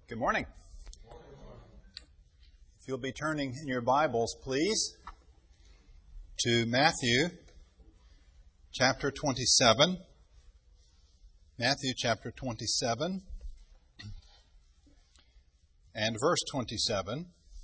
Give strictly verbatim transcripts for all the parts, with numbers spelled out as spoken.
Good morning. If you'll be turning in your Bibles, please, to Matthew chapter twenty-seven. Matthew chapter twenty-seven and verse twenty-seven.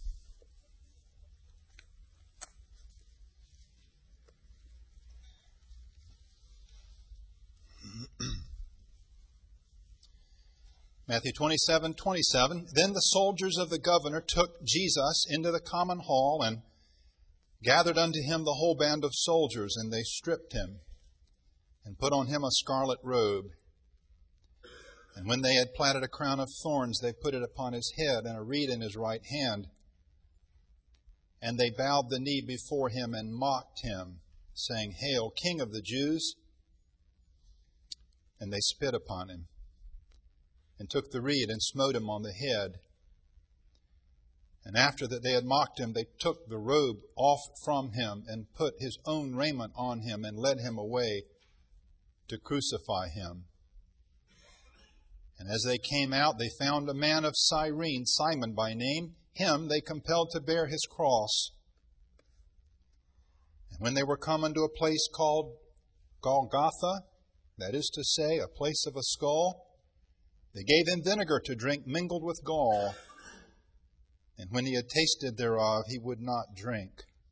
Matthew twenty-seven, twenty-seven. Then the soldiers of the governor took Jesus into the common hall and gathered unto him the whole band of soldiers, and they stripped him and put on him a scarlet robe. And when they had platted a crown of thorns, they put it upon his head and a reed in his right hand. And they bowed the knee before him and mocked him, saying, Hail, King of the Jews! And they spit upon him, and took the reed and smote him on the head. And after that they had mocked him, they took the robe off from him and put his own raiment on him and led him away to crucify him. And as they came out, they found a man of Cyrene, Simon by name. Him they compelled to bear his cross. And when they were come unto a place called Golgotha, that is to say, a place of a skull, they gave him vinegar to drink mingled with gall. And when he had tasted thereof, he would not drink.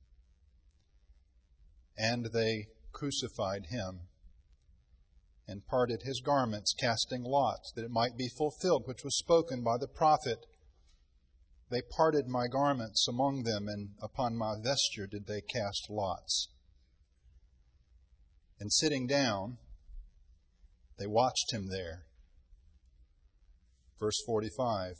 And they crucified him, and parted his garments, casting lots, that it might be fulfilled, which was spoken by the prophet. They parted my garments among them, and upon my vesture did they cast lots. And sitting down, they watched him there. Verse forty-five.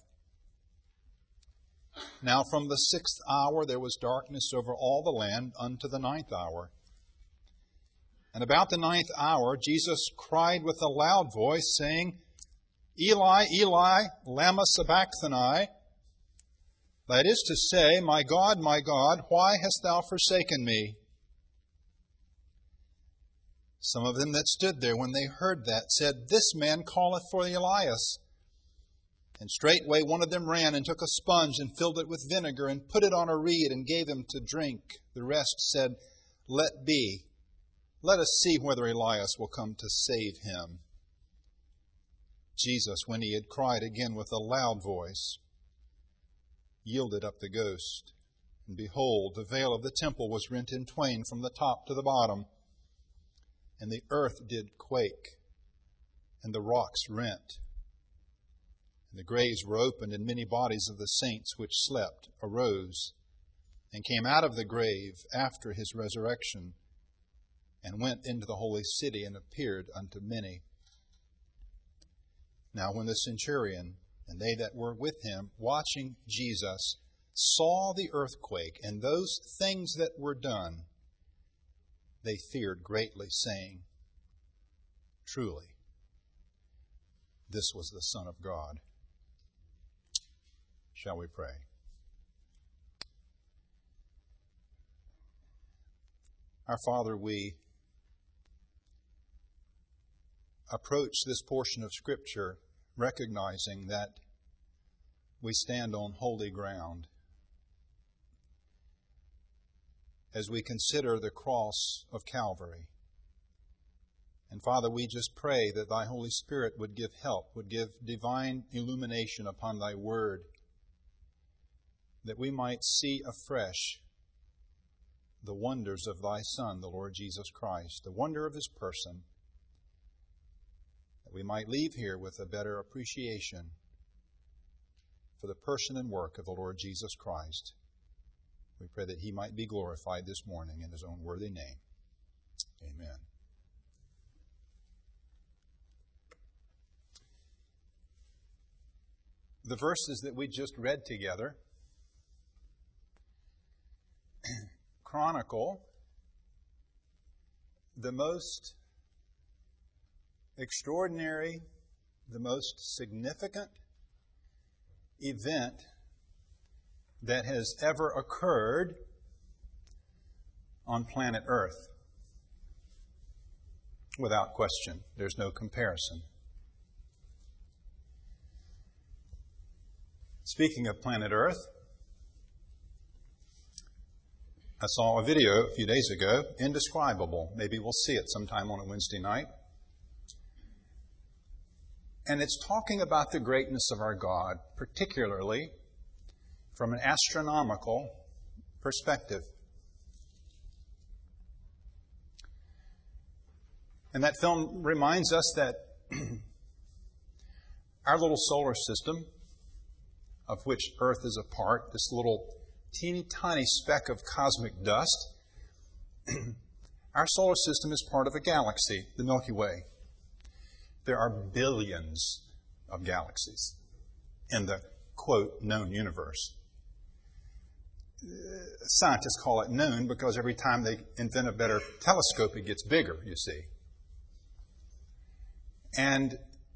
Now from the sixth hour there was darkness over all the land unto the ninth hour. And about the ninth hour Jesus cried with a loud voice, saying, Eli, Eli, lama sabachthani? That is to say, My God, my God, why hast thou forsaken me? Some of them that stood there, when they heard that, said, This man calleth for Elias. And straightway one of them ran and took a sponge and filled it with vinegar and put it on a reed and gave him to drink. The rest said, Let be. Let us see whether Elias will come to save him. Jesus, when he had cried again with a loud voice, yielded up the ghost. And behold, the veil of the temple was rent in twain from the top to the bottom. And the earth did quake, and the rocks rent. And the graves were opened, and many bodies of the saints which slept arose, and came out of the grave after his resurrection, and went into the holy city, and appeared unto many. Now when the centurion and they that were with him, watching Jesus, saw the earthquake and those things that were done, they feared greatly, saying, Truly, this was the Son of God. Shall we pray? Our Father, we approach this portion of Scripture recognizing that we stand on holy ground as we consider the cross of Calvary. And Father, we just pray that Thy Holy Spirit would give help, would give divine illumination upon Thy Word, that we might see afresh the wonders of Thy Son, the Lord Jesus Christ, the wonder of His person, that we might leave here with a better appreciation for the person and work of the Lord Jesus Christ. We pray that He might be glorified this morning in His own worthy name. Amen. The verses that we just read together chronicle the most extraordinary, the most significant event that has ever occurred on planet Earth. Without question, there's no comparison. Speaking of planet Earth, I saw a video a few days ago, indescribable. Maybe we'll see it sometime on a Wednesday night. And it's talking about the greatness of our God, particularly from an astronomical perspective. And that film reminds us that our little solar system, of which Earth is a part, this little teeny tiny speck of cosmic dust, our solar system is part of a galaxy, the Milky Way. There are billions of galaxies in the, quote, known universe. Scientists call it known because every time they invent a better telescope, it gets bigger, you see. And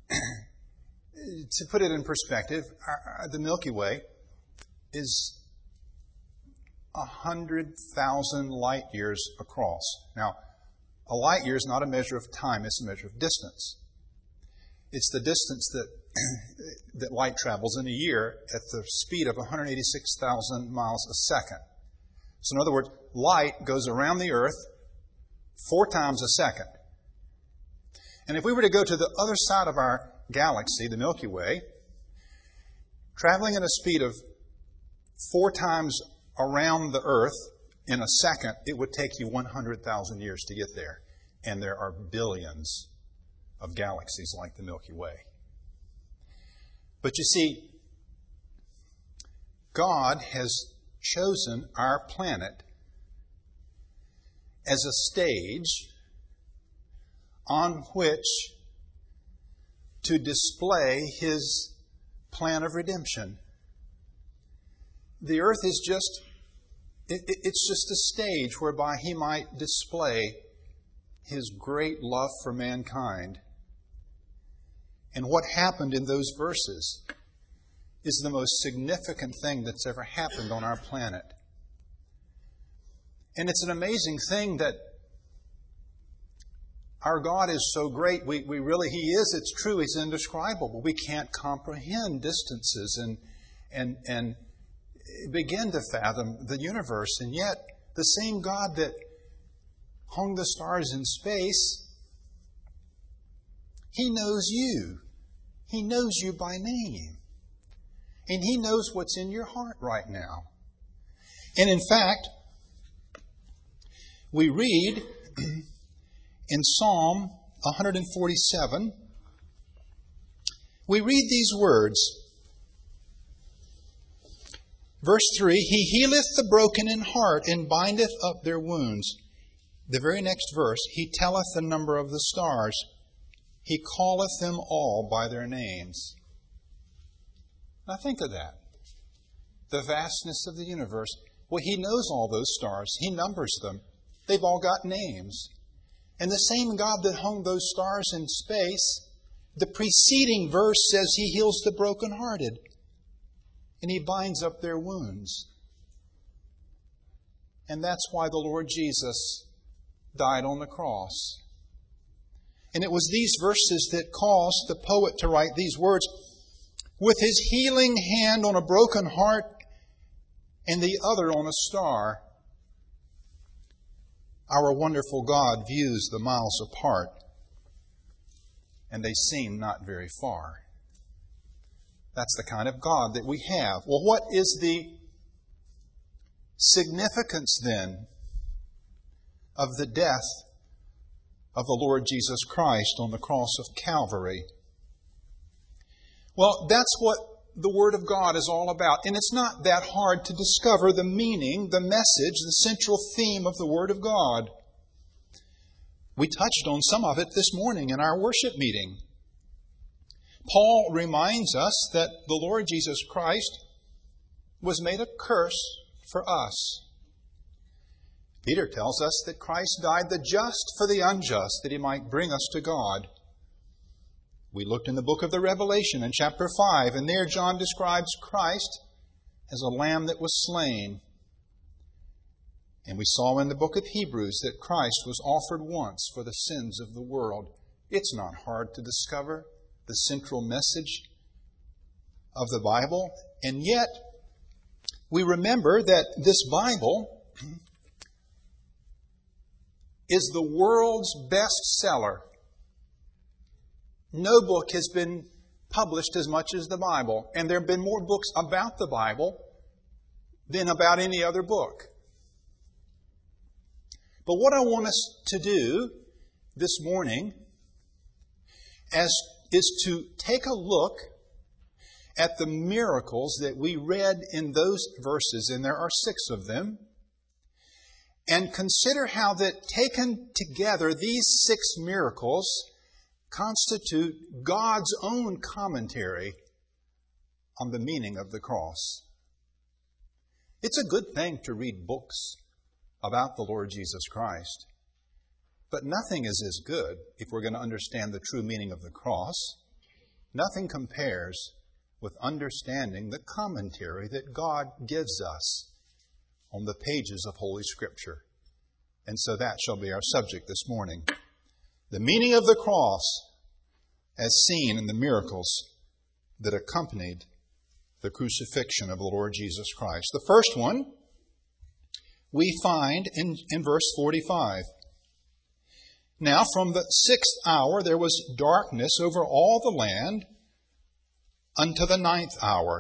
to put it in perspective, our, the Milky Way is one hundred thousand light years across. Now, a light year is not a measure of time, it's a measure of distance. It's the distance that that light travels in a year at the speed of one hundred eighty-six thousand miles a second. So in other words, light goes around the Earth four times a second. And if we were to go to the other side of our galaxy, the Milky Way, traveling at a speed of four times around the Earth in a second, it would take you one hundred thousand years to get there. And there are billions of galaxies like the Milky Way. But you see, God has chosen our planet as a stage on which to display His plan of redemption. The earth is just, it, it, it's just a stage whereby He might display His great love for mankind. And what happened in those verses is the most significant thing that's ever happened on our planet. And it's an amazing thing that our God is so great. We, we really, He is, it's true, He's indescribable. We can't comprehend distances and, and, and begin to fathom the universe. And yet, the same God that hung the stars in space, He knows you. He knows you by name. And He knows what's in your heart right now. And in fact, we read in Psalm one forty-seven, we read these words. Verse three, He healeth the broken in heart and bindeth up their wounds. The very next verse, He telleth the number of the stars. He calleth them all by their names. Now think of that. The vastness of the universe. Well, He knows all those stars. He numbers them. They've all got names. And the same God that hung those stars in space, the preceding verse says He heals the brokenhearted. And He binds up their wounds. And that's why the Lord Jesus died on the cross. And it was these verses that caused the poet to write these words, with His healing hand on a broken heart and the other on a star, our wonderful God views the miles apart, and they seem not very far. That's the kind of God that we have. Well, what is the significance then of the death of the Lord Jesus Christ on the cross of Calvary? Well, that's what the Word of God is all about. And it's not that hard to discover the meaning, the message, the central theme of the Word of God. We touched on some of it this morning in our worship meeting. Paul reminds us that the Lord Jesus Christ was made a curse for us. Peter tells us that Christ died the just for the unjust, that He might bring us to God. We looked in the book of the Revelation in chapter five, and there John describes Christ as a lamb that was slain. And we saw in the book of Hebrews that Christ was offered once for the sins of the world. It's not hard to discover the central message of the Bible, and yet we remember that this Bible is the world's best seller. No book has been published as much as the Bible, and there have been more books about the Bible than about any other book. But what I want us to do this morning as, is to take a look at the miracles that we read in those verses, and there are six of them, and consider how that taken together, these six miracles constitute God's own commentary on the meaning of the cross. It's a good thing to read books about the Lord Jesus Christ, but nothing is as good, if we're going to understand the true meaning of the cross, nothing compares with understanding the commentary that God gives us on the pages of Holy Scripture. And so that shall be our subject this morning. The meaning of the cross as seen in the miracles that accompanied the crucifixion of the Lord Jesus Christ. The first one we find in, in verse forty-five. Now from the sixth hour there was darkness over all the land unto the ninth hour.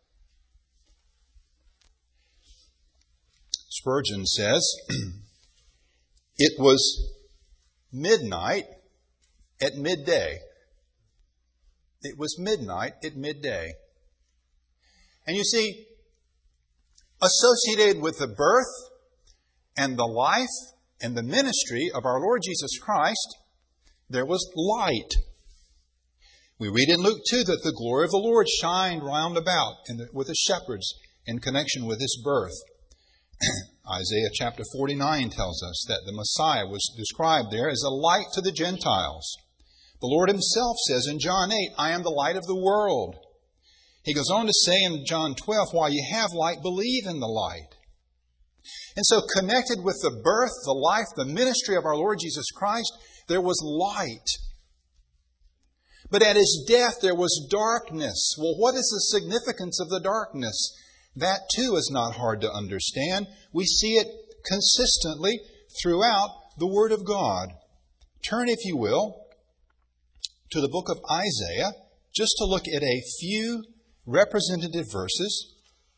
Spurgeon says, it was midnight at midday. It was midnight at midday. And you see, associated with the birth and the life and the ministry of our Lord Jesus Christ, there was light. We read in Luke two that the glory of the Lord shined round about in the, with the shepherds in connection with His birth. Isaiah chapter forty-nine tells us that the Messiah was described there as a light to the Gentiles. The Lord Himself says in John eight, I am the light of the world. He goes on to say in John twelve, while you have light, believe in the light. And so connected with the birth, the life, the ministry of our Lord Jesus Christ, there was light. But at His death, there was darkness. Well, what is the significance of the darkness? That too is not hard to understand. We see it consistently throughout the Word of God. Turn, if you will, to the book of Isaiah, just to look at a few representative verses.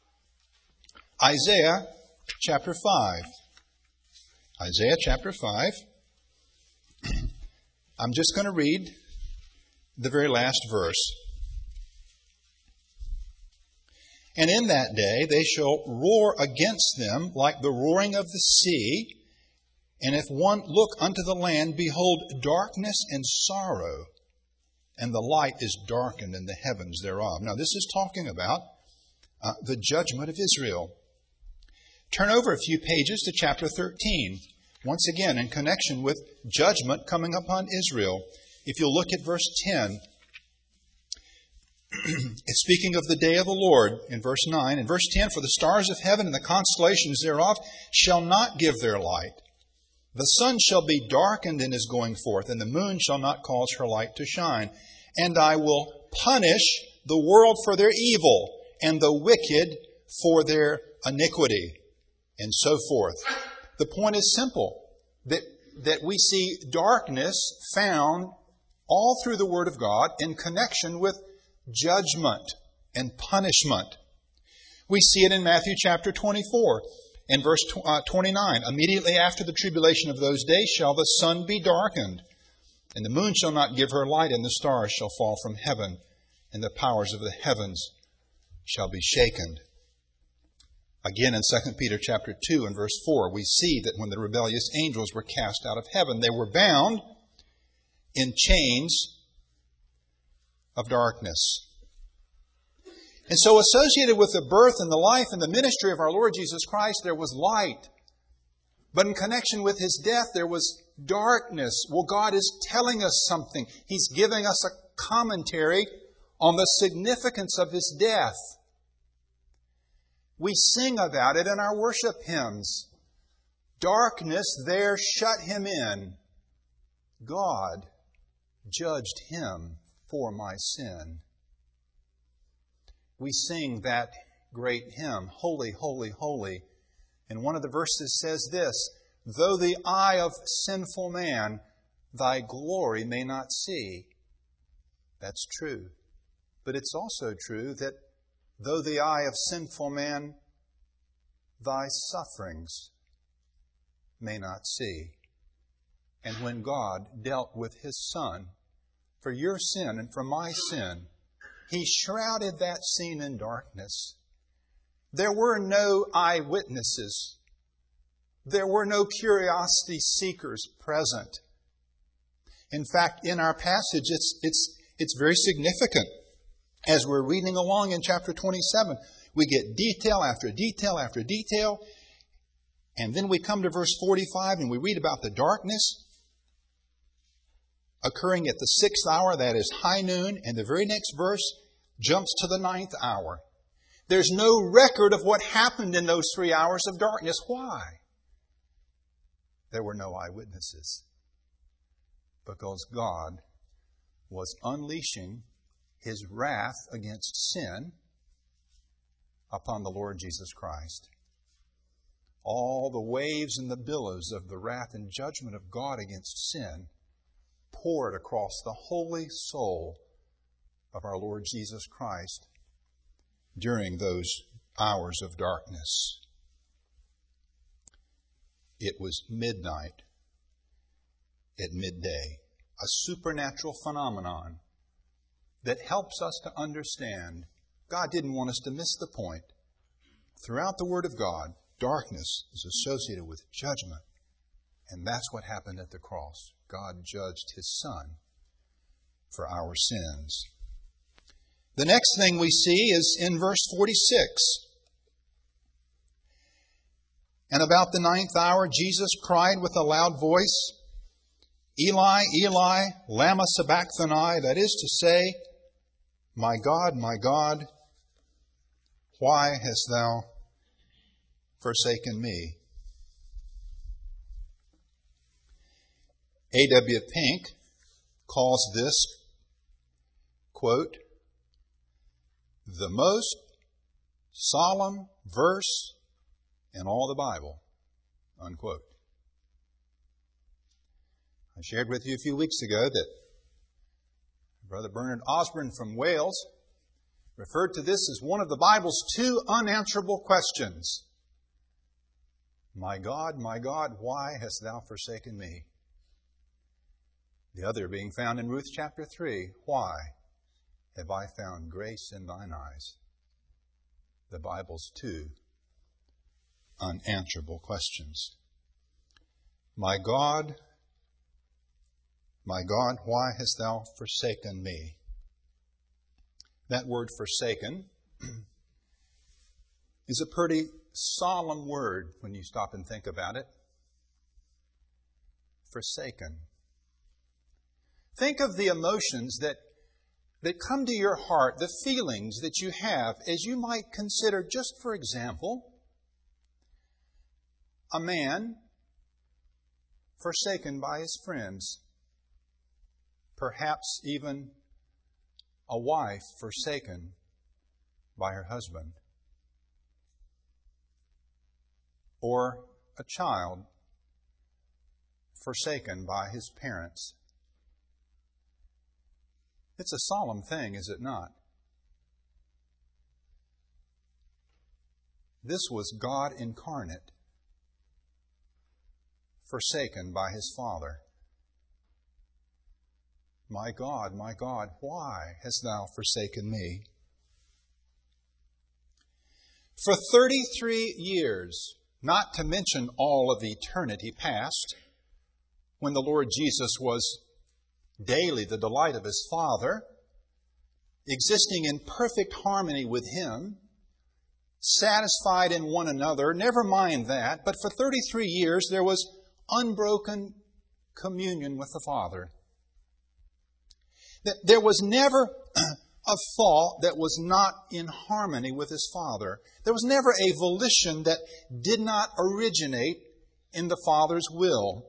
Isaiah chapter five. Isaiah chapter five. I'm just going to read the very last verse. And in that day they shall roar against them like the roaring of the sea. And if one look unto the land, behold darkness and sorrow, and the light is darkened in the heavens thereof. Now this is talking about uh, the judgment of Israel. Turn over a few pages to chapter thirteen. Once again, in connection with judgment coming upon Israel. If you'll look at verse ten, it's speaking of the day of the Lord in verse nine. In verse ten, for the stars of heaven and the constellations thereof shall not give their light. The sun shall be darkened in his going forth, and the moon shall not cause her light to shine. And I will punish the world for their evil, and the wicked for their iniquity, and so forth. The point is simple, that, that we see darkness found all through the Word of God in connection with judgment and punishment. We see it in Matthew chapter twenty-four. In verse twenty-nine, immediately after the tribulation of those days shall the sun be darkened, and the moon shall not give her light, and the stars shall fall from heaven, and the powers of the heavens shall be shaken. Again, in Second Peter chapter two and verse four, we see that when the rebellious angels were cast out of heaven, they were bound in chains of darkness. And so associated with the birth and the life and the ministry of our Lord Jesus Christ, there was light. But in connection with His death, there was darkness. Well, God is telling us something. He's giving us a commentary on the significance of His death. We sing about it in our worship hymns. Darkness there shut Him in. God judged Him for my sin. we sing that great hymn, Holy, Holy, Holy. And one of the verses says this, though the eye of sinful man thy glory may not see. That's true. But it's also true that though the eye of sinful man thy sufferings may not see. And when God dealt with His Son for your sin and for my sin, He shrouded that scene in darkness. There were no eyewitnesses. There were no curiosity seekers present. In fact, in our passage, it's, it's, it's very significant. As we're reading along in chapter twenty-seven, we get detail after detail after detail. And then we come to verse forty-five and we read about the darkness occurring at the sixth hour, that is high noon. And the very next verse jumps to the ninth hour. There's no record of what happened in those three hours of darkness. Why? There were no eyewitnesses. Because God was unleashing His wrath against sin upon the Lord Jesus Christ. All the waves and the billows of the wrath and judgment of God against sin poured across the holy soul of our Lord Jesus Christ during those hours of darkness. It was midnight at midday, a supernatural phenomenon that helps us to understand God didn't want us to miss the point. Throughout the Word of God, darkness is associated with judgment. And that's what happened at the cross. God judged His Son for our sins. The next thing we see is in verse forty-six. And about the ninth hour, Jesus cried with a loud voice, Eli, Eli, lama sabachthani, that is to say, My God, my God, why hast thou forsaken me? A W Pink calls this, quote, the most solemn verse in all the Bible, unquote. I shared with you a few weeks ago that Brother Bernard Osborne from Wales referred to this as one of the Bible's two unanswerable questions. My God, my God, why hast thou forsaken me? The other being found in Ruth chapter three. Why have I found grace in thine eyes? The Bible's two unanswerable questions. My God, my God, why hast thou forsaken me? That word forsaken is a pretty solemn word when you stop and think about it. Forsaken. Think of the emotions that, that come to your heart, the feelings that you have as you might consider, just for example, a man forsaken by his friends. Perhaps even a wife forsaken by her husband. Or a child forsaken by his parents. It's a solemn thing, is it not? This was God incarnate, forsaken by His Father. My God, my God, why hast thou forsaken me? For thirty-three years, not to mention all of eternity past, when the Lord Jesus was daily the delight of His Father, existing in perfect harmony with Him, satisfied in one another, never mind that, but for thirty-three years there was unbroken communion with the Father. There was never a thought that was not in harmony with His Father. There was never a volition that did not originate in the Father's will.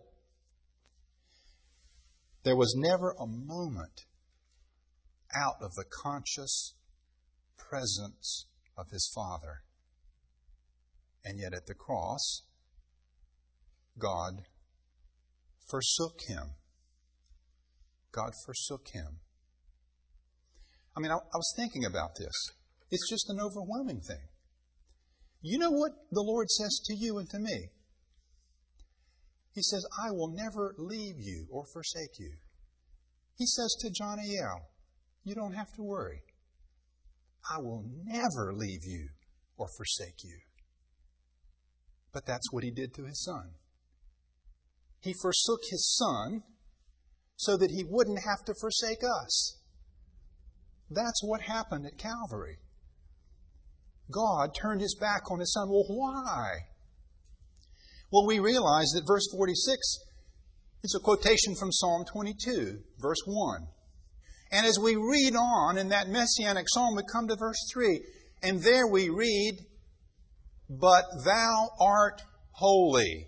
There was never a moment out of the conscious, presence of His Father. And yet at the cross, God forsook Him. God forsook Him. I mean, I, I was thinking about this. It's just an overwhelming thing. You know what the Lord says to you and to me? He says, I will never leave you or forsake you. He says to Johnny Yell, you don't have to worry. I will never leave you or forsake you. But that's what He did to His Son. He forsook His Son so that He wouldn't have to forsake us. That's what happened at Calvary. God turned His back on His Son. Well, why? Well, we realize that verse forty-six is a quotation from Psalm twenty-two, verse one. And as we read on in that Messianic psalm, we come to verse three. And there we read, But thou art holy.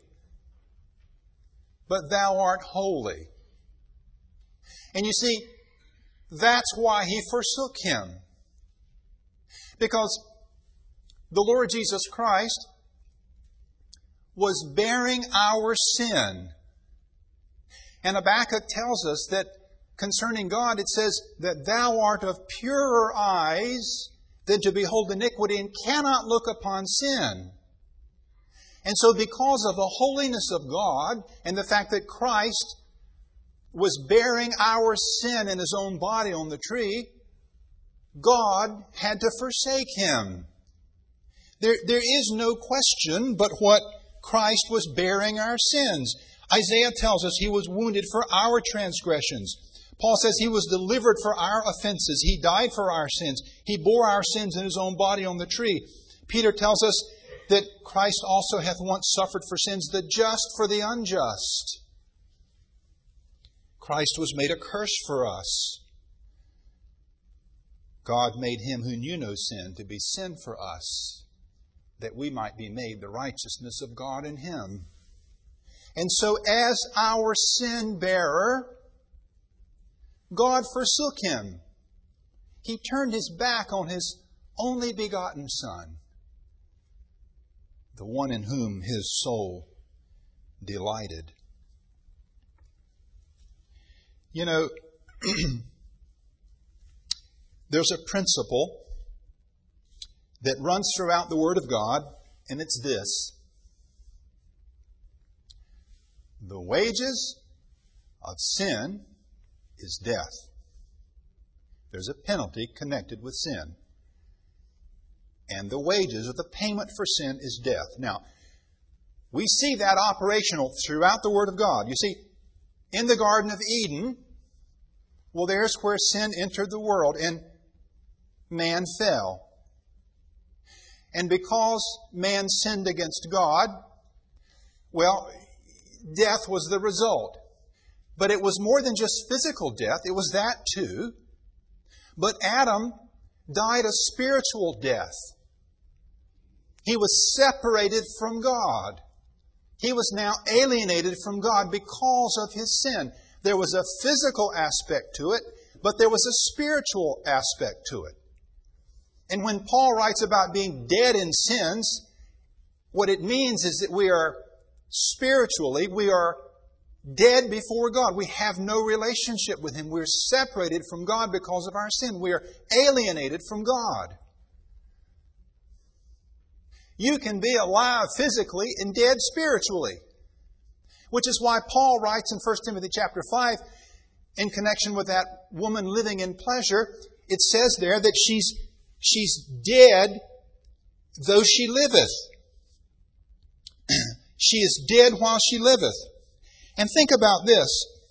But thou art holy. And you see, that's why He forsook Him. Because the Lord Jesus Christ was bearing our sin. And Habakkuk tells us that concerning God, it says that thou art of purer eyes than to behold iniquity and cannot look upon sin. And so because of the holiness of God and the fact that Christ was bearing our sin in His own body on the tree, God had to forsake Him. There, there is no question but what Christ was bearing our sins. Isaiah tells us He was wounded for our transgressions. Paul says He was delivered for our offenses. He died for our sins. He bore our sins in His own body on the tree. Peter tells us that Christ also hath once suffered for sins, the just for the unjust. Christ was made a curse for us. God made Him who knew no sin to be sin for us, that we might be made the righteousness of God in Him. And so as our sin bearer, God forsook Him. He turned His back on His only begotten Son, the one in whom His soul delighted. You know, there's a principle that runs throughout the Word of God, and it's this. The wages of sin is death. There's a penalty connected with sin. And the wages, or the payment for sin, is death. Now, we see that operational throughout the Word of God. You see, in the Garden of Eden, well, there's where sin entered the world and man fell. And because man sinned against God, well, death was the result. But it was more than just physical death. It was that too. But Adam died a spiritual death. He was separated from God. He was now alienated from God because of his sin. There was a physical aspect to it, but there was a spiritual aspect to it. And when Paul writes about being dead in sins, what it means is that we are spiritually, we are dead before God. We have no relationship with Him. We're separated from God because of our sin. We are alienated from God. You can be alive physically and dead spiritually. Which is why Paul writes in First Timothy chapter five, in connection with that woman living in pleasure, it says there that she's, she's dead though she liveth. She is dead while she liveth. And think about this.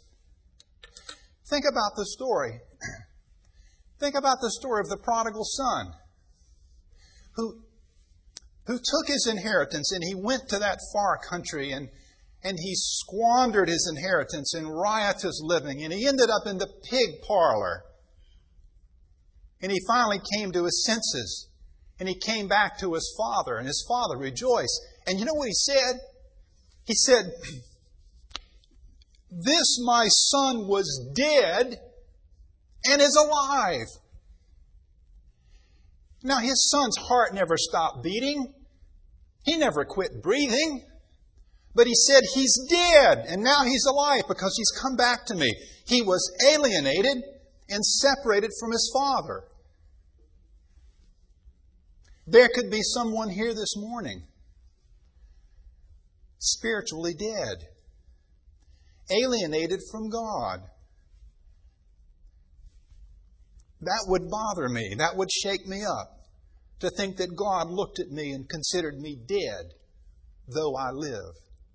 Think about the story. Think about the story of the prodigal son who, who took his inheritance and he went to that far country and, and he squandered his inheritance in riotous living, and he ended up in the pig parlor. And he finally came to his senses, and he came back to his father, and his father rejoiced. And you know what he said? He said, "This my son was dead and is alive." Now, his son's heart never stopped beating. He never quit breathing. But he said, he's dead, and now he's alive because he's come back to me. He was alienated and separated from his father. There could be someone here this morning, spiritually dead, alienated from God. That would bother me. That would shake me up, to think that God looked at me and considered me dead, though I live.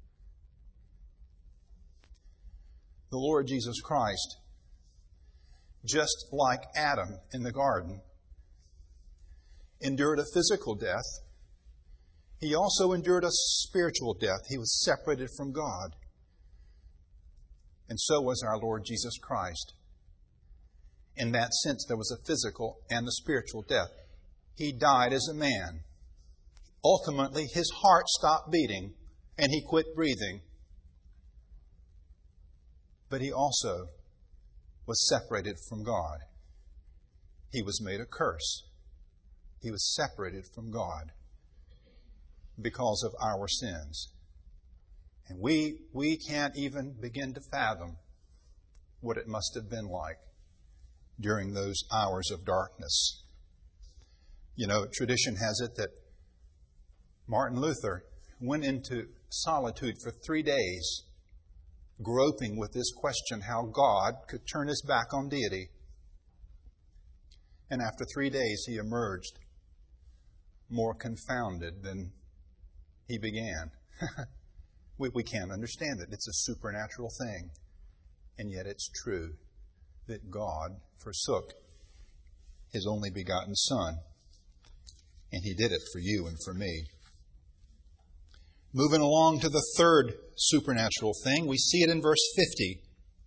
The Lord Jesus Christ, just like Adam in the garden, endured a physical death. He also endured a spiritual death. He was separated from God. And so was our Lord Jesus Christ. In that sense, there was a physical and a spiritual death. He died as a man. Ultimately, his heart stopped beating and he quit breathing. But he also was separated from God. He was made a curse. He was separated from God because of our sins. And we, we can't even begin to fathom what it must have been like during those hours of darkness. You know, tradition has it that Martin Luther went into solitude for three days, groping with this question how God could turn his back on deity. And after three days, he emerged more confounded than he began. we, we can't understand it. It's a supernatural thing. And yet it's true that God forsook His only begotten Son. And He did it for you and for me. Moving along to the third supernatural thing, we see it in verse fifty.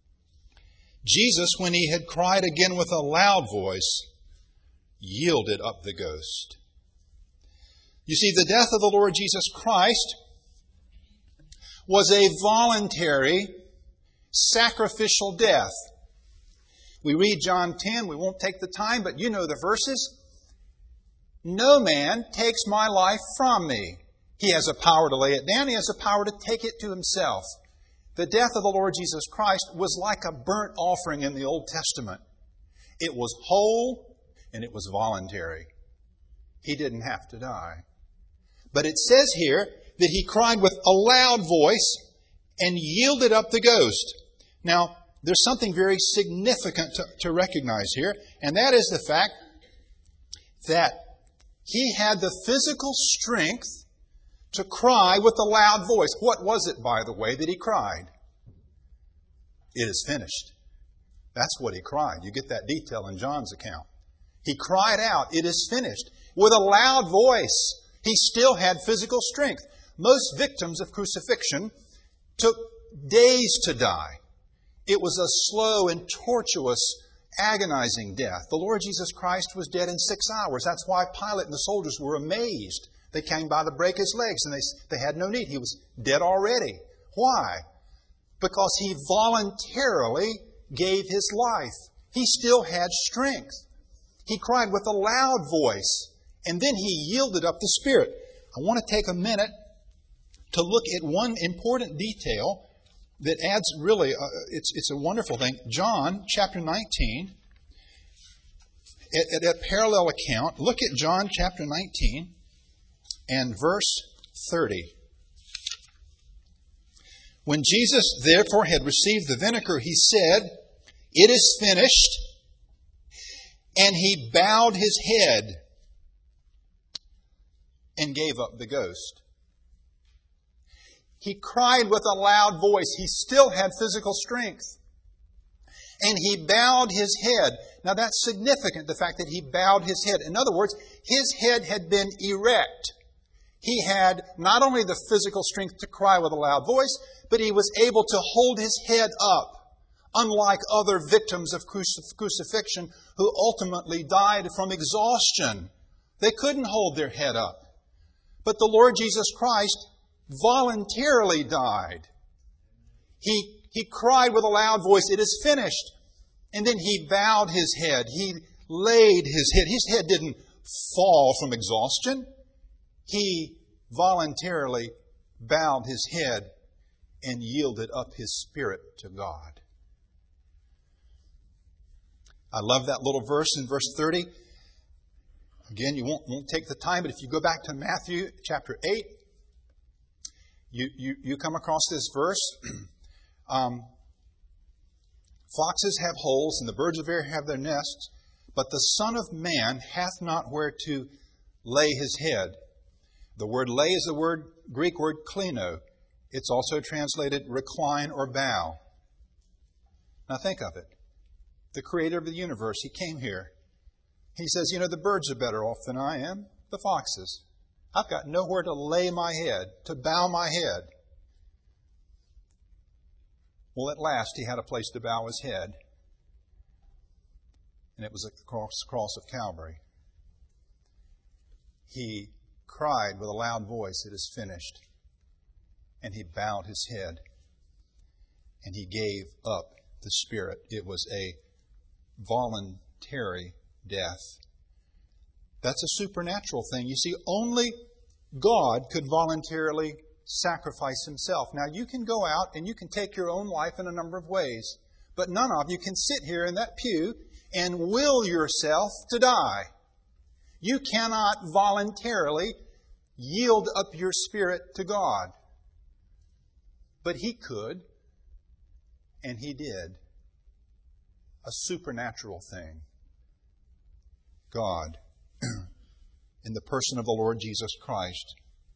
Jesus, when He had cried again with a loud voice, yielded up the ghost. You see, the death of the Lord Jesus Christ was a voluntary, sacrificial death. We read John ten, we won't take the time, but you know the verses. No man takes my life from me. He has a power to lay it down. He has a power to take it to Himself. The death of the Lord Jesus Christ was like a burnt offering in the Old Testament. It was whole and it was voluntary. He didn't have to die. But it says here that He cried with a loud voice and yielded up the ghost. Now, there's something very significant to, to recognize here, and that is the fact that He had the physical strength to cry with a loud voice. What was it, by the way, that He cried? It is finished. That's what He cried. You get that detail in John's account. He cried out, it is finished, with a loud voice. He still had physical strength. Most victims of crucifixion took days to die. It was a slow and tortuous, agonizing death. The Lord Jesus Christ was dead in six hours. That's why Pilate and the soldiers were amazed. They came by to break His legs, and they, they had no need. He was dead already. Why? Because He voluntarily gave His life. He still had strength. He cried with a loud voice, and then He yielded up the Spirit. I want to take a minute to look at one important detail that adds really, uh, it's, it's a wonderful thing. John chapter nineteen, at, at a parallel account, look at John chapter nineteen and verse thirty. When Jesus therefore had received the vinegar, He said, it is finished, and He bowed His head and gave up the ghost. He cried with a loud voice. He still had physical strength. And He bowed His head. Now that's significant, the fact that He bowed His head. In other words, His head had been erect. He had not only the physical strength to cry with a loud voice, but He was able to hold His head up, unlike other victims of crucifixion who ultimately died from exhaustion. They couldn't hold their head up. But the Lord Jesus Christ voluntarily died. He, he cried with a loud voice, it is finished. And then He bowed His head. He laid His head. His head didn't fall from exhaustion. He voluntarily bowed his head and yielded up his spirit to God. I love that little verse in verse thirty. Again, you won't, won't take the time, but if you go back to Matthew chapter eight, you, you, you come across this verse. um, Foxes have holes, and the birds of air have their nests, but the Son of Man hath not where to lay his head. The word lay is the word Greek word klino. It's also translated recline or bow. Now think of it. The creator of the universe, he came here. He says, you know, the birds are better off than I am, the foxes. I've got nowhere to lay my head, to bow my head. Well, at last he had a place to bow his head. And it was at the cross, cross of Calvary. He cried with a loud voice, it is finished. And he bowed his head. And he gave up the Spirit. It was a voluntary death. That's a supernatural thing. You see, only God could voluntarily sacrifice himself. Now, you can go out and you can take your own life in a number of ways, but none of you can sit here in that pew and will yourself to die. You cannot voluntarily yield up your spirit to God. But he could, and he did. A supernatural thing. God, in the person of the Lord Jesus Christ,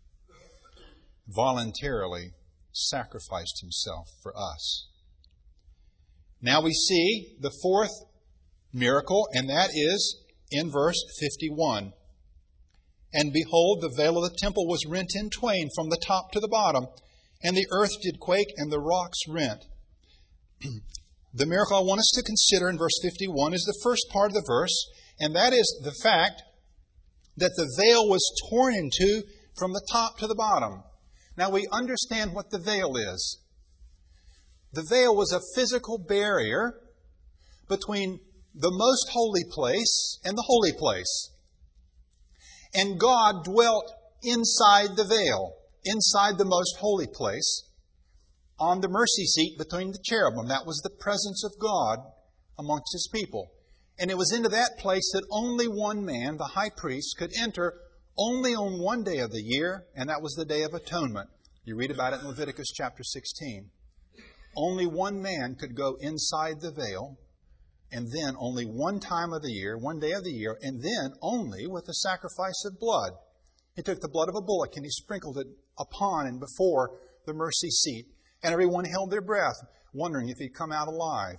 voluntarily sacrificed himself for us. Now we see the fourth miracle, and that is in verse fifty-one. And behold, the veil of the temple was rent in twain from the top to the bottom, and the earth did quake, and the rocks rent. The miracle I want us to consider in verse fifty-one is the first part of the verse, and that is the fact that the veil was torn in two from the top to the bottom. Now we understand what the veil is. The veil was a physical barrier between the most holy place and the holy place. And God dwelt inside the veil, inside the most holy place, on the mercy seat between the cherubim. That was the presence of God amongst his people. And it was into that place that only one man, the high priest, could enter only on one day of the year, and that was the Day of Atonement. You read about it in Leviticus chapter sixteen. Only one man could go inside the veil, and then only one time of the year, one day of the year, and then only with the sacrifice of blood. He took the blood of a bullock and he sprinkled it upon and before the mercy seat. And everyone held their breath, wondering if he'd come out alive.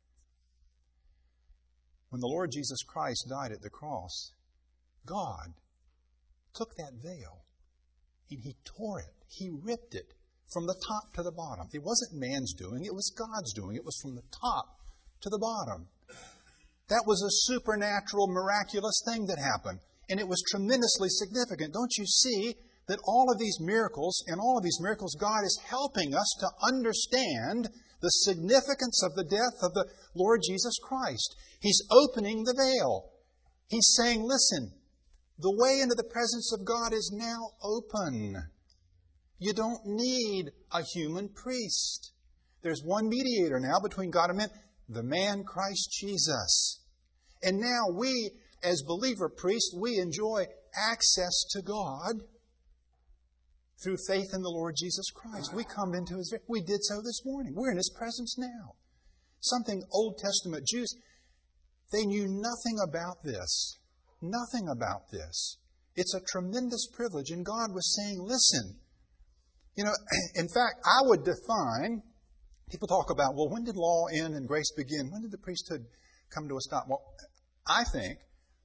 When the Lord Jesus Christ died at the cross, God took that veil and he tore it. He ripped it from the top to the bottom. It wasn't man's doing, it was God's doing. It was from the top to the bottom. That was a supernatural, miraculous thing that happened. And it was tremendously significant. Don't you see that all of these miracles, and all of these miracles, God is helping us to understand the significance of the death of the Lord Jesus Christ. He's opening the veil. He's saying, listen, the way into the presence of God is now open. You don't need a human priest. There's one mediator now between God and man, the man Christ Jesus. And now we, as believer priests, we enjoy access to God through faith in the Lord Jesus Christ. We come into His... We did so this morning. We're in His presence now. Something Old Testament Jews, they knew nothing about this. Nothing about this. It's a tremendous privilege. And God was saying, listen, you know, in fact, I would define, people talk about, well, when did law end and grace begin? When did the priesthood come to a stop? Well, I think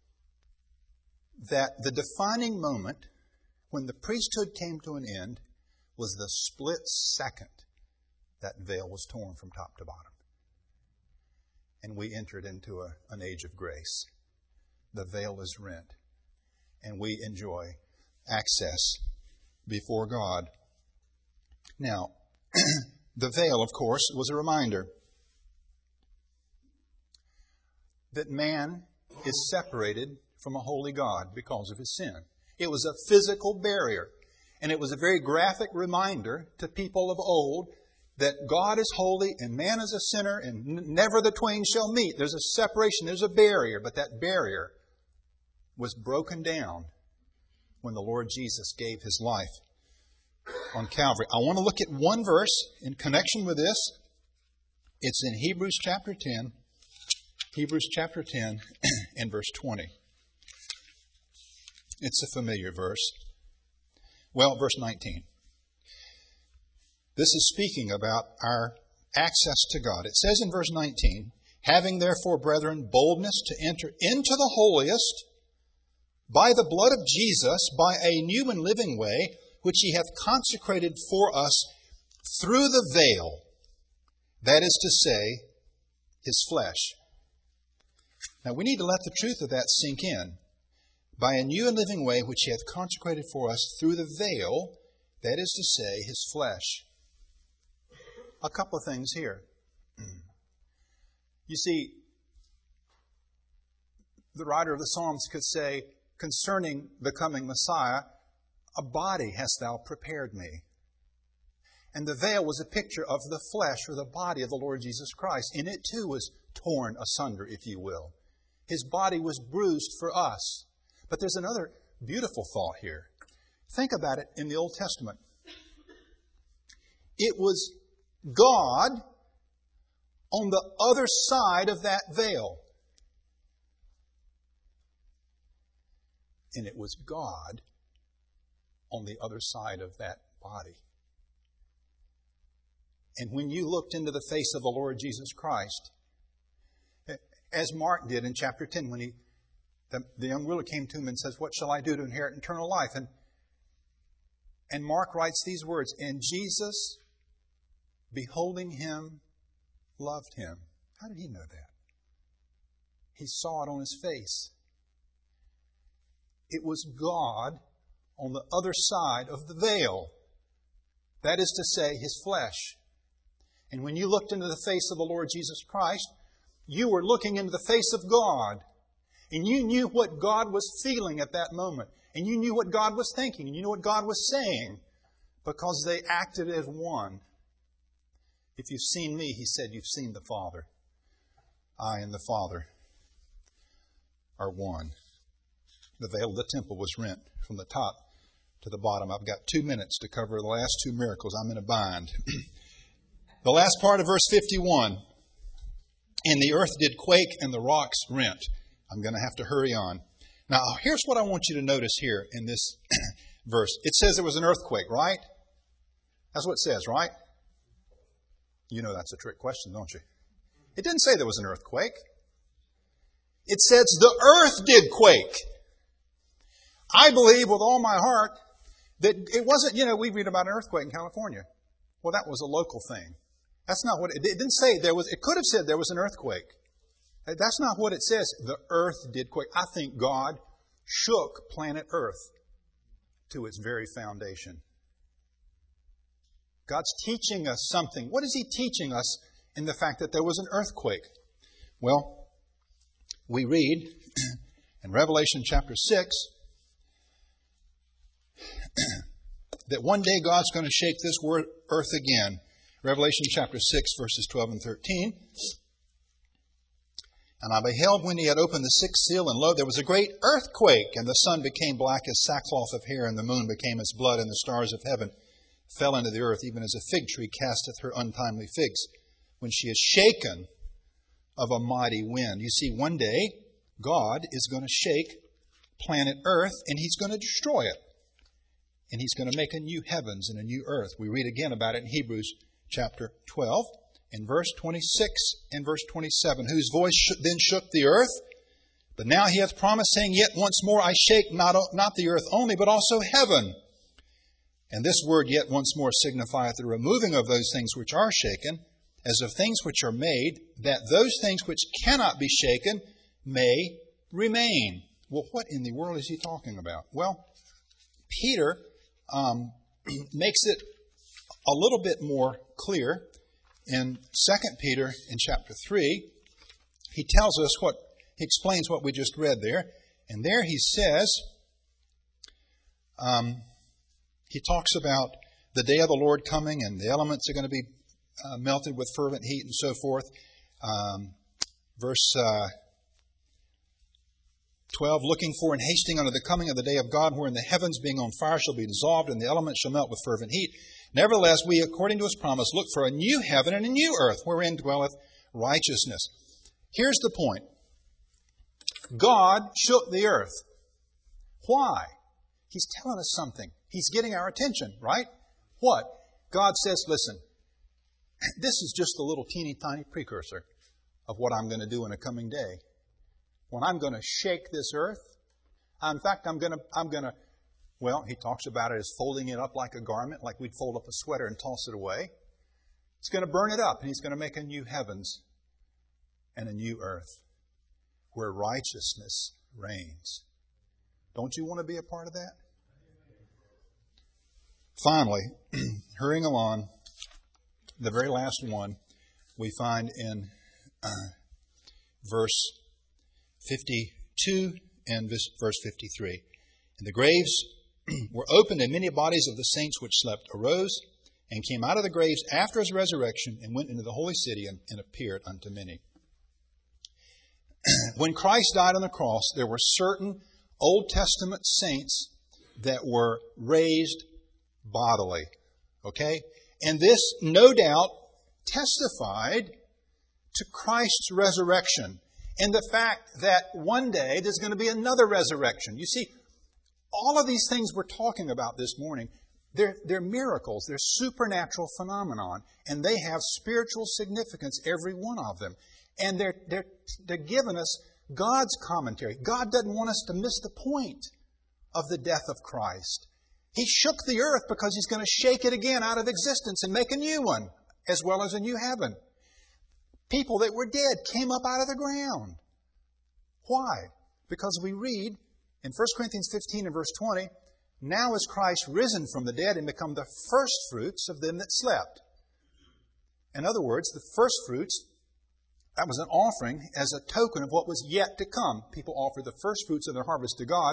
that the defining moment when the priesthood came to an end was the split second that veil was torn from top to bottom. And we entered into a, an age of grace. The veil is rent. And we enjoy access before God. Now, the veil, of course, was a reminder that man is separated from a holy God because of his sin. It was a physical barrier. And it was a very graphic reminder to people of old that God is holy and man is a sinner and never the twain shall meet. There's a separation, there's a barrier, but that barrier was broken down when the Lord Jesus gave his life on Calvary. I want to look at one verse in connection with this. It's in Hebrews chapter ten. Hebrews chapter ten and verse twenty. It's a familiar verse. Well, verse nineteen. This is speaking about our access to God. It says in verse nineteen, having therefore, brethren, boldness to enter into the holiest by the blood of Jesus, by a new and living way, which he hath consecrated for us through the veil, that is to say, his flesh. Now we need to let the truth of that sink in. By a new and living way, which he hath consecrated for us through the veil, that is to say, his flesh. A couple of things here. You see, the writer of the Psalms could say, concerning the coming Messiah, a body hast thou prepared me. And the veil was a picture of the flesh or the body of the Lord Jesus Christ. And it too was torn asunder, if you will. His body was bruised for us. But there's another beautiful thought here. Think about it in the Old Testament. It was God on the other side of that veil. And it was God on the other side of that body. And when you looked into the face of the Lord Jesus Christ, as Mark did in chapter ten, when he The, the young ruler came to him and says, what shall I do to inherit eternal life? And, and Mark writes these words, and Jesus, beholding him, loved him. How did he know that? He saw it on his face. It was God on the other side of the veil. That is to say, his flesh. And when you looked into the face of the Lord Jesus Christ, you were looking into the face of God. And you knew what God was feeling at that moment. And you knew what God was thinking. And you knew what God was saying. Because they acted as one. If you've seen me, he said, you've seen the Father. I and the Father are one. The veil of the temple was rent from the top to the bottom. I've got two minutes to cover the last two miracles. I'm in a bind. The last part of verse fifty-one. And the earth did quake and the rocks rent. I'm going to have to hurry on. Now, here's what I want you to notice here in this verse. It says there was an earthquake, right? That's what it says, right? You know that's a trick question, don't you? It didn't say there was an earthquake. It says the earth did quake. I believe with all my heart that it wasn't, you know, we read about an earthquake in California. Well, that was a local thing. That's not what it, it didn't say there was. It could have said there was an earthquake. That's not what it says. The earth did quake. I think God shook planet Earth to its very foundation. God's teaching us something. What is He teaching us in the fact that there was an earthquake? Well, we read in Revelation chapter six that one day God's going to shake this earth again. Revelation chapter six, verses twelve and thirteen. And I beheld when he had opened the sixth seal, and lo, there was a great earthquake, and the sun became black as sackcloth of hair, and the moon became as blood, and the stars of heaven fell into the earth, even as a fig tree casteth her untimely figs, when she is shaken of a mighty wind. You see, one day, God is going to shake planet Earth, and He's going to destroy it. And He's going to make a new heavens and a new earth. We read again about it in Hebrews chapter twelve. In verse twenty-six and verse twenty-seven, whose voice then shook the earth, but now he hath promised, saying, yet once more I shake not, not the earth only, but also heaven. And this word yet once more signifieth the removing of those things which are shaken, as of things which are made, that those things which cannot be shaken may remain. Well, what in the world is he talking about? Well, Peter um, makes it a little bit more clear. In Second Peter, in chapter three, he tells us what, he explains what we just read there. And there he says, um, he talks about the day of the Lord coming, and the elements are going to be uh, melted with fervent heat and so forth. Um, verse uh, twelve, looking for and hasting unto the coming of the day of God, wherein the heavens being on fire shall be dissolved, and the elements shall melt with fervent heat. Nevertheless, we, according to his promise, look for a new heaven and a new earth, wherein dwelleth righteousness. Here's the point. God shook the earth. Why? He's telling us something. He's getting our attention, right? What? God says, listen, this is just a little teeny tiny precursor of what I'm going to do in a coming day. When I'm going to shake this earth, in fact, I'm going to, I'm going to, well, he talks about it as folding it up like a garment, like we'd fold up a sweater and toss it away. He's going to burn it up, and he's going to make a new heavens and a new earth where righteousness reigns. Don't you want to be a part of that? Finally, hurrying along, the very last one we find in uh, verse fifty-two and verse fifty-three. And the graves were opened, and many bodies of the saints which slept arose and came out of the graves after his resurrection and went into the holy city and, and appeared unto many. When Christ died on the cross, there were certain Old Testament saints that were raised bodily. Okay? And this, no doubt, testified to Christ's resurrection and the fact that one day there's going to be another resurrection. You see, all of these things we're talking about this morning, they're, they're miracles. They're supernatural phenomenon. And they have spiritual significance, every one of them. And they're, they're, they're giving us God's commentary. God doesn't want us to miss the point of the death of Christ. He shook the earth because He's going to shake it again out of existence and make a new one, as well as a new heaven. People that were dead came up out of the ground. Why? Because we read in First Corinthians fifteen and verse twenty, now is Christ risen from the dead and become the first fruits of them that slept. In other words, the first fruits, that was an offering as a token of what was yet to come. People offer the first fruits of their harvest to God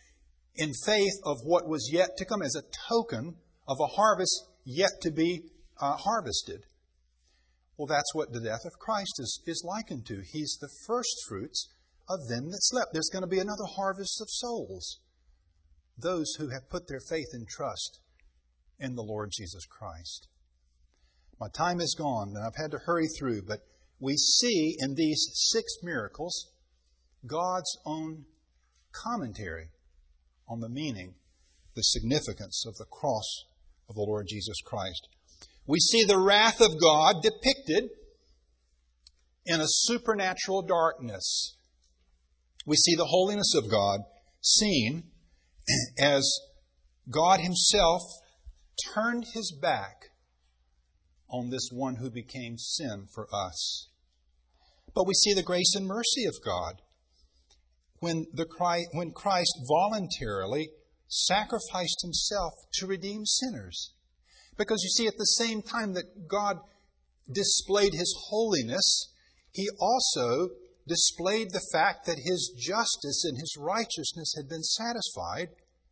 in faith of what was yet to come, as a token of a harvest yet to be uh, harvested. Well, that's what the death of Christ is, is likened to. He's the first fruits of them that slept. There's going to be another harvest of souls. Those who have put their faith and trust in the Lord Jesus Christ. My time is gone, and I've had to hurry through, but we see in these six miracles God's own commentary on the meaning, the significance of the cross of the Lord Jesus Christ. We see the wrath of God depicted in a supernatural darkness. We see the holiness of God seen as God Himself turned His back on this one who became sin for us. But we see the grace and mercy of God when, the Christ, when Christ voluntarily sacrificed Himself to redeem sinners. Because you see, at the same time that God displayed His holiness, He also displayed the fact that His justice and His righteousness had been satisfied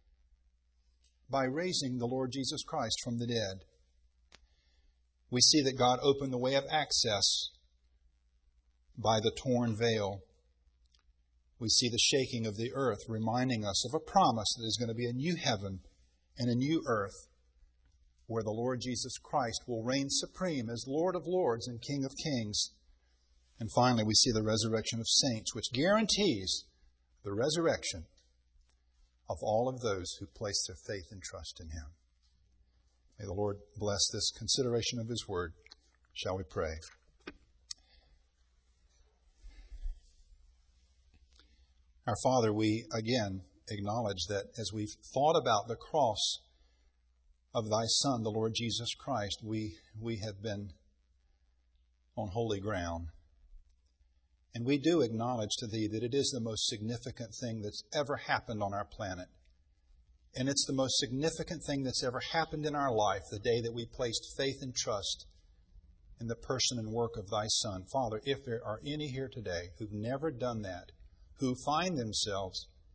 by raising the Lord Jesus Christ from the dead. We see that God opened the way of access by the torn veil. We see the shaking of the earth, reminding us of a promise that there's going to be a new heaven and a new earth where the Lord Jesus Christ will reign supreme as Lord of Lords and King of Kings. And finally, we see the resurrection of saints, which guarantees the resurrection of all of those who place their faith and trust in Him. May the Lord bless this consideration of His Word. Shall we pray? Our Father, we again acknowledge that as we've thought about the cross of Thy Son, the Lord Jesus Christ, we, we have been on holy ground. And we do acknowledge to Thee that it is the most significant thing that's ever happened on our planet. And it's the most significant thing that's ever happened in our life, the day that we placed faith and trust in the person and work of Thy Son. Father, if there are any here today who've never done that, who find themselves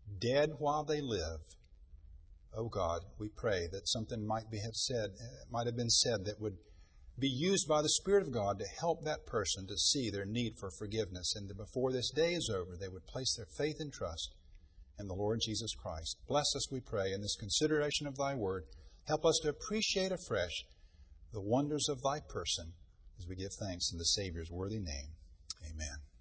dead while they live. Oh God, we pray that something might be have said, might have been said that would be used by the Spirit of God to help that person to see their need for forgiveness, and that before this day is over, they would place their faith and trust in the Lord Jesus Christ. Bless us, we pray, in this consideration of Thy Word. Help us to appreciate afresh the wonders of Thy person as we give thanks in the Savior's worthy name. Amen.